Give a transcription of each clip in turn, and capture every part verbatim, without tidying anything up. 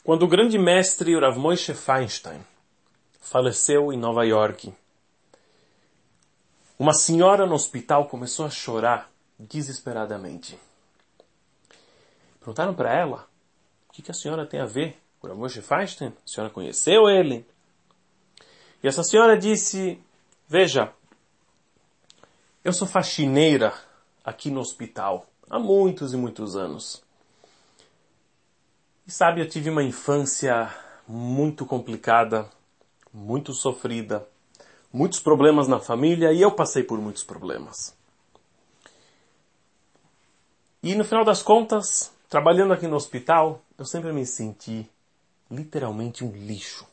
Quando o grande mestre Rav Moshe Feinstein faleceu em Nova York, uma senhora no hospital começou a chorar desesperadamente. Perguntaram para ela, o que, que a senhora tem a ver com o Rav Moshe Feinstein? A senhora conheceu ele? E essa senhora disse, veja, eu sou faxineira aqui no hospital há muitos e muitos anos. E sabe, eu tive uma infância muito complicada, muito sofrida, muitos problemas na família e eu passei por muitos problemas. E no final das contas, trabalhando aqui no hospital, eu sempre me senti literalmente um lixo.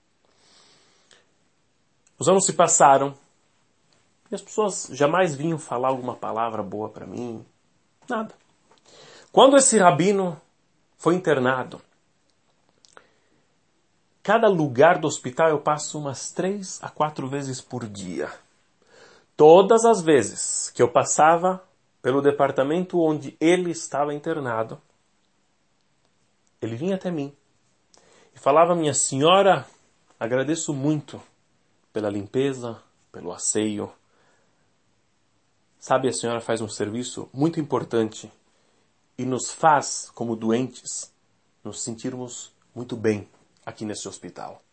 Os anos se passaram e as pessoas jamais vinham falar alguma palavra boa para mim, nada. Quando esse rabino foi internado, cada lugar do hospital eu passo umas três a quatro vezes por dia. Todas as vezes que eu passava pelo departamento onde ele estava internado, ele vinha até mim e falava, minha senhora, agradeço muito pela limpeza, pelo asseio. Sabe, a senhora faz um serviço muito importante e nos faz, como doentes, nos sentirmos muito bem aqui nesse hospital.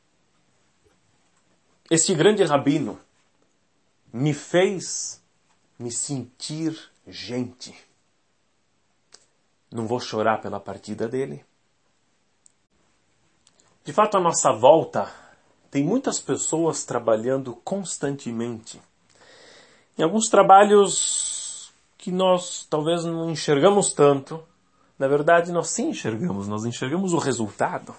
Este grande rabino me fez me sentir gente. Não vou chorar pela partida dele. De fato, à nossa volta, tem muitas pessoas trabalhando constantemente. Em alguns trabalhos que nós talvez não enxergamos tanto, na verdade nós sim enxergamos, nós enxergamos o resultado.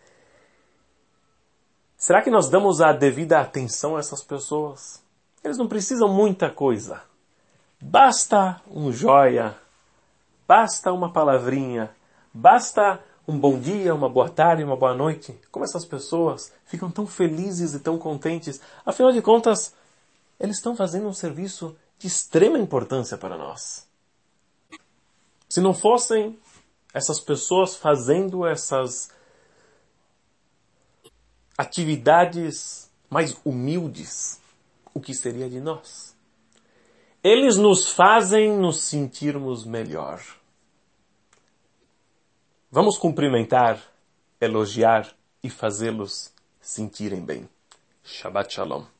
Será que nós damos a devida atenção a essas pessoas? Eles não precisam muita coisa. Basta um joia, basta uma palavrinha, basta um bom dia, uma boa tarde, uma boa noite. Como essas pessoas ficam tão felizes e tão contentes. Afinal de contas, eles estão fazendo um serviço de extrema importância para nós. Se não fossem essas pessoas fazendo essas atividades mais humildes, o que seria de nós? Eles nos fazem nos sentirmos melhor. Vamos cumprimentar, elogiar e fazê-los sentirem bem. Shabbat Shalom.